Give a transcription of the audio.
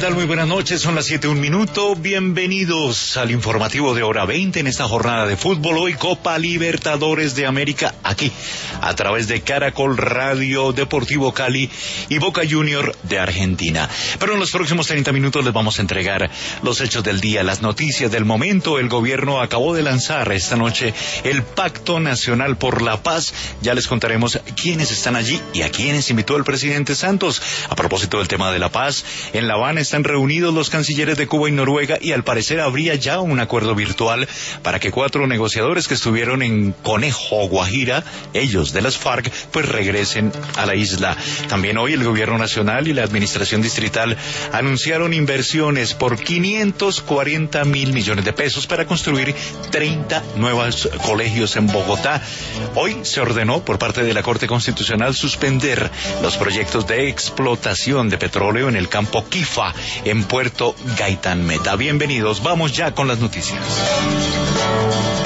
tal? Muy buenas noches, son las 7:01. Bienvenidos al informativo de hora 20 en esta jornada de fútbol. Hoy Copa Libertadores de América, aquí, a través de Caracol Radio, Deportivo Cali y Boca Junior de Argentina. Pero en los próximos 30 minutos les vamos a entregar los hechos del día, las noticias del momento. El gobierno acabó de lanzar esta noche el Pacto Nacional por la Paz. Ya les contaremos quiénes están allí y a quiénes invitó el presidente Santos. A propósito del tema de la paz, en La Habana están reunidos los cancilleres de Cuba y Noruega y al parecer habría ya un acuerdo virtual para que 4 negociadores que estuvieron en Conejo, Guajira, ellos de las FARC, pues regresen a la isla. También hoy el gobierno nacional y la administración distrital anunciaron inversiones por 540.000 millones de pesos para construir 30 nuevos colegios en Bogotá. Hoy se ordenó por parte de la Corte Constitucional suspender los proyectos de explotación de petróleo en el campo Quifa, en Puerto Gaitán Meta. Bienvenidos, vamos ya con las noticias.